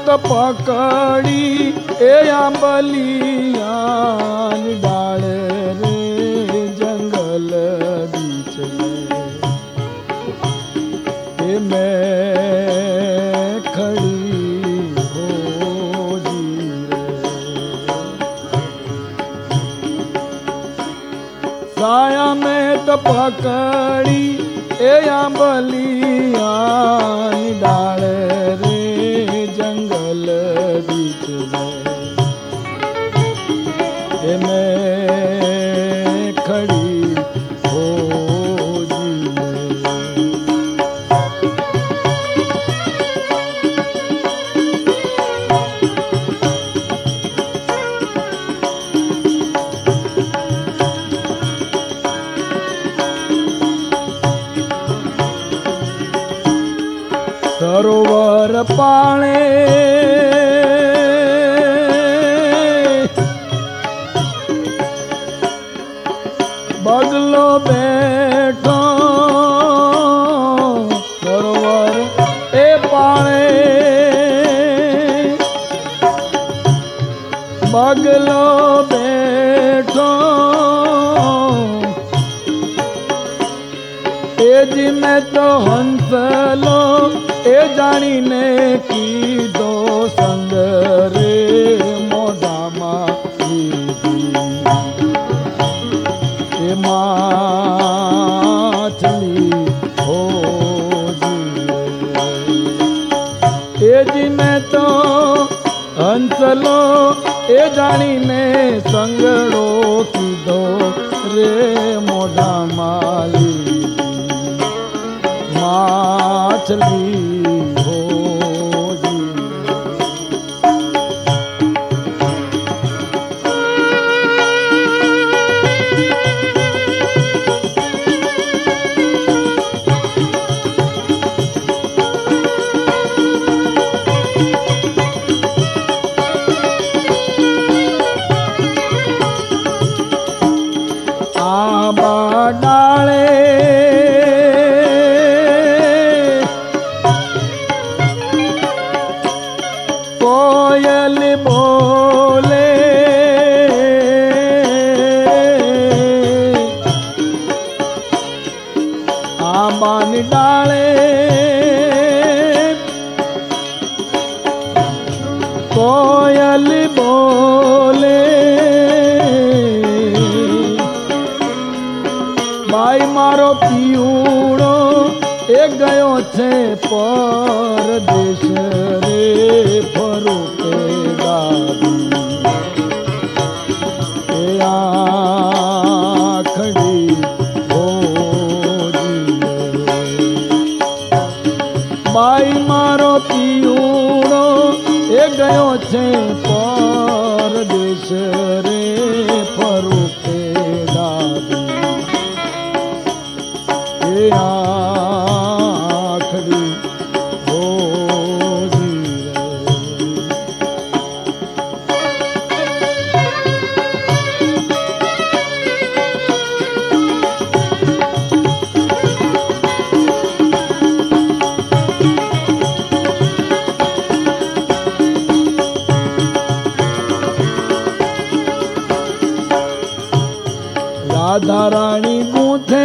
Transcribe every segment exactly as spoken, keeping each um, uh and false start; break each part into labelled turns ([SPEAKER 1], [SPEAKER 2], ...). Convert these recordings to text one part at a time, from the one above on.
[SPEAKER 1] तो पकड़ी ए आंबलिया डाल रे जंगल बीच में ए मैं खड़ी हो जी रे। साया में तो पकड़ी ए आंबलिया डाल रे जंगल बीच में ए मैं खड़ी हो जी रे। सरोवर पाणे बगलो बैठो सरोवर ए पाणे बगलो बैठो एज में तो हंसलो ए जानी ने की दो संग रे मोदामा ए माछली हो जी ए जी में तो हंसलो ए जानी ने संगड़ो की दो रे मोदामा माछली हो जी। आंबा डाले कोयल बोले आंबान डाले कोयल बोले भाई मारो पियूड़ो ए गयो छे परदेश रे फरू के दादी ए आखड़ी हो जी रे। भाई मारो पियूड़ो ए गयो छे परदेश रे फरू के दादी ए आखड़ी हो जी रे। राधा रानी गूंथे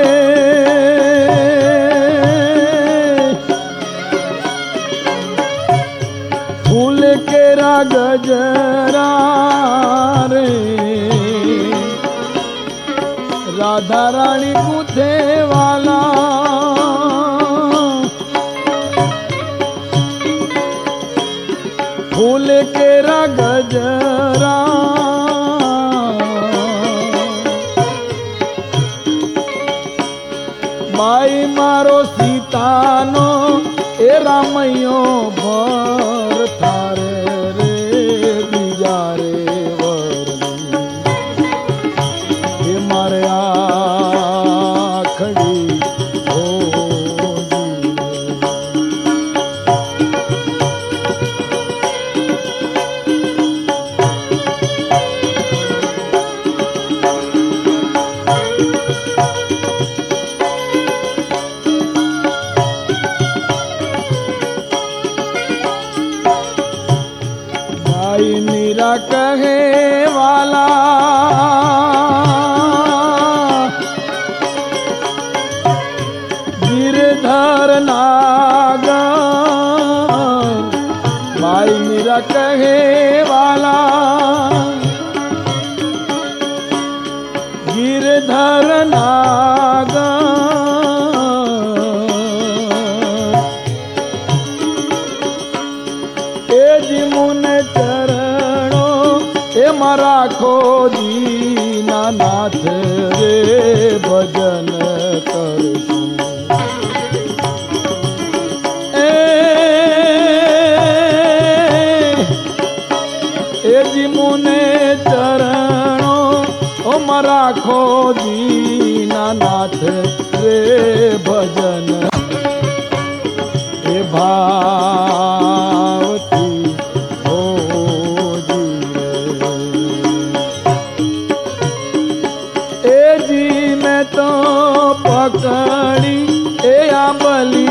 [SPEAKER 1] फूल केरा गजरा रे राधा रानी गूंथे वाला फूल केरा गजरा भाई मारो सीतानो ए रामयो भर थारे रे बीजा रे वरनी ए मारे आखड़ी हो जी नागर भाई मेरा कहे वाला गिरधर नागर ए जी मुन चरणो ए मारा खो दीना नाथ रे भजन करशु ए जी मुने चरणो ओ मारा खो दीना नाथ रे भजन हे भावती हो जी ए जी मैं तो पकड़ी ए आंबली